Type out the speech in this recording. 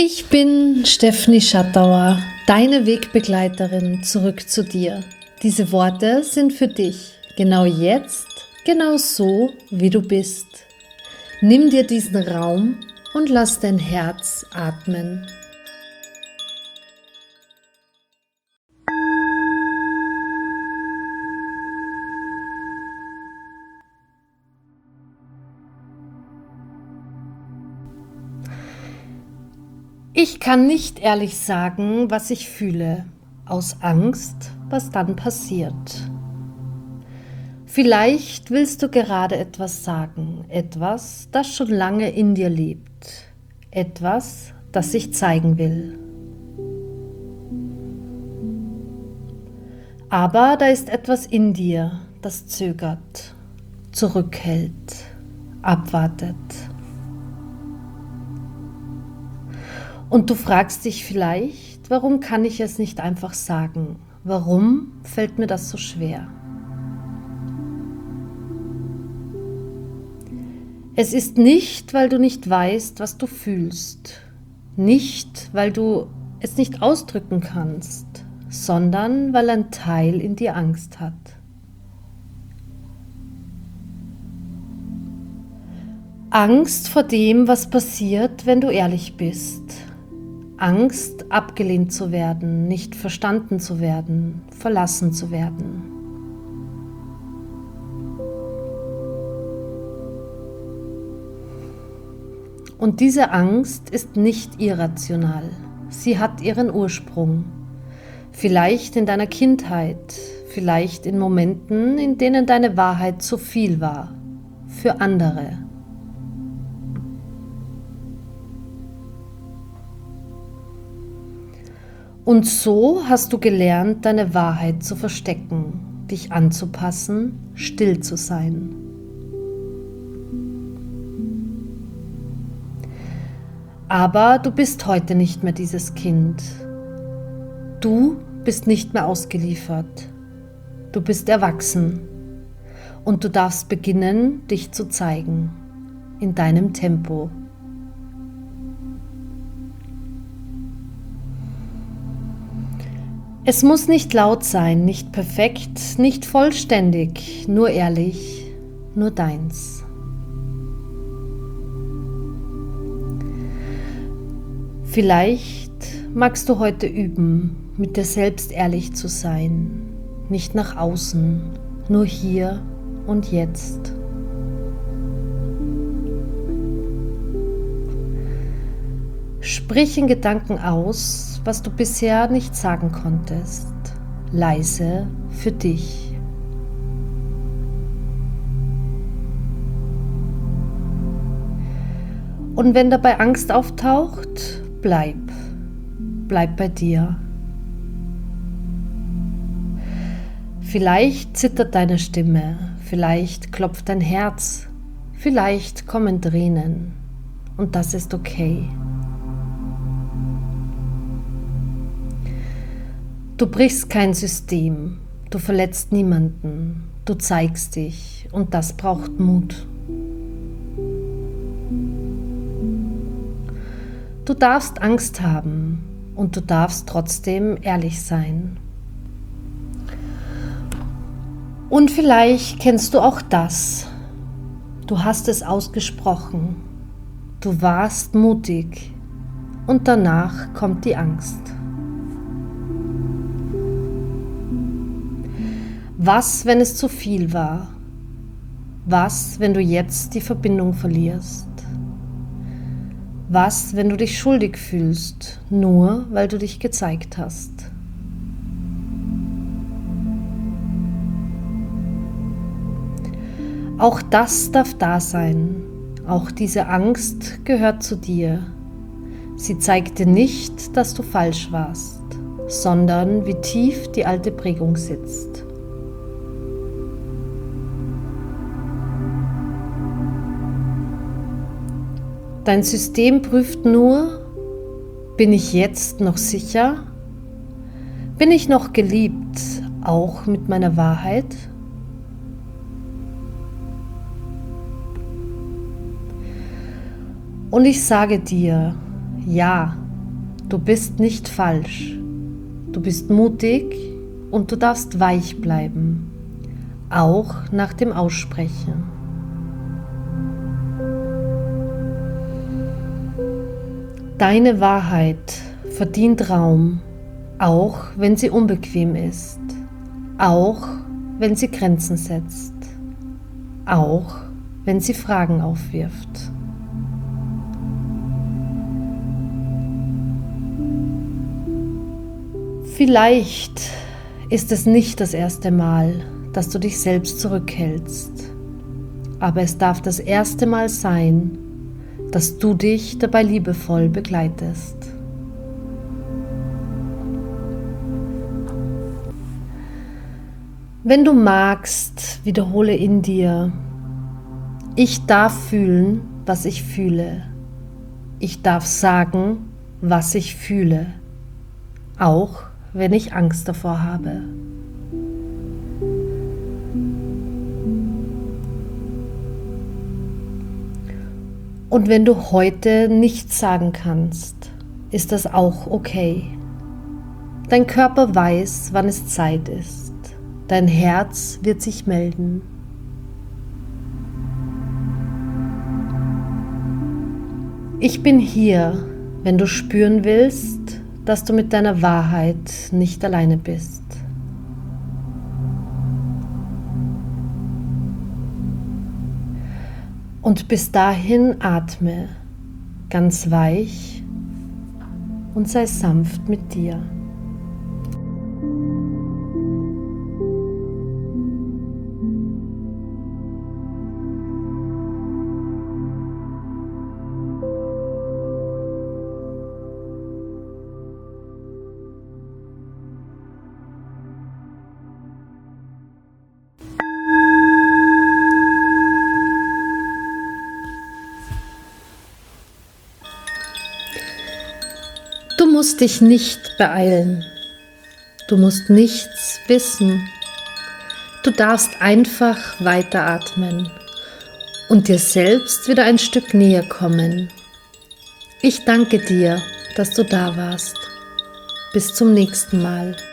Ich bin Stefanie Schattauer, deine Wegbegleiterin zurück zu dir. Diese Worte sind für dich, genau jetzt, genau so, wie du bist. Nimm dir diesen Raum und lass dein Herz atmen. Ich kann nicht ehrlich sagen, was ich fühle, aus Angst, was dann passiert. Vielleicht willst du gerade etwas sagen, etwas, das schon lange in dir lebt, etwas, das sich zeigen will. Aber da ist etwas in dir, das zögert, zurückhält, abwartet. Und du fragst dich vielleicht, warum kann ich es nicht einfach sagen? Warum fällt mir das so schwer? Es ist nicht, weil du nicht weißt, was du fühlst, nicht, weil du es nicht ausdrücken kannst, sondern weil ein Teil in dir Angst hat. Angst vor dem, was passiert, wenn du ehrlich bist. Angst, abgelehnt zu werden, nicht verstanden zu werden, verlassen zu werden. Und diese Angst ist nicht irrational. Sie hat ihren Ursprung. Vielleicht in deiner Kindheit, vielleicht in Momenten, in denen deine Wahrheit zu viel war. Für andere. Und so hast du gelernt, deine Wahrheit zu verstecken, dich anzupassen, still zu sein. Aber du bist heute nicht mehr dieses Kind. Du bist nicht mehr ausgeliefert. Du bist erwachsen. Und du darfst beginnen, dich zu zeigen. In deinem Tempo. Es muss nicht laut sein, nicht perfekt, nicht vollständig, nur ehrlich, nur deins. Vielleicht magst du heute üben, mit dir selbst ehrlich zu sein, nicht nach außen, nur hier und jetzt. Sprich in Gedanken aus, was du bisher nicht sagen konntest, leise für dich. Und wenn dabei Angst auftaucht, bleib bei dir. Vielleicht zittert deine Stimme, vielleicht klopft dein Herz, vielleicht kommen Tränen und das ist okay. Du brichst kein System, du verletzt niemanden, du zeigst dich und das braucht Mut. Du darfst Angst haben und du darfst trotzdem ehrlich sein. Und vielleicht kennst du auch das. Du hast es ausgesprochen, du warst mutig und danach kommt die Angst. Was, wenn es zu viel war? Was, wenn du jetzt die Verbindung verlierst? Was, wenn du dich schuldig fühlst, nur weil du dich gezeigt hast? Auch das darf da sein. Auch diese Angst gehört zu dir. Sie zeigt dir nicht, dass du falsch warst, sondern wie tief die alte Prägung sitzt. Dein System prüft nur, bin ich jetzt noch sicher? Bin ich noch geliebt, auch mit meiner Wahrheit? Und ich sage dir, ja, Du bist nicht falsch. Du bist mutig und du darfst weich bleiben, auch nach dem Aussprechen. Deine Wahrheit verdient Raum, auch wenn sie unbequem ist, auch wenn sie Grenzen setzt, auch wenn sie Fragen aufwirft. Vielleicht ist es nicht das erste Mal, dass du dich selbst zurückhältst, aber es darf das erste Mal sein, dass du dich dabei liebevoll begleitest. Wenn du magst, wiederhole in dir: Ich darf fühlen, was ich fühle. Ich darf sagen, was ich fühle, auch wenn ich Angst davor habe. Und wenn du heute nichts sagen kannst, ist das auch okay. Dein Körper weiß, wann es Zeit ist. Dein Herz wird sich melden. Ich bin hier, wenn du spüren willst, dass du mit deiner Wahrheit nicht alleine bist. Und bis dahin atme ganz weich und sei sanft mit dir. Du musst dich nicht beeilen. Du musst nichts wissen. Du darfst einfach weiteratmen und dir selbst wieder ein Stück näher kommen. Ich danke dir, dass du da warst. Bis zum nächsten Mal.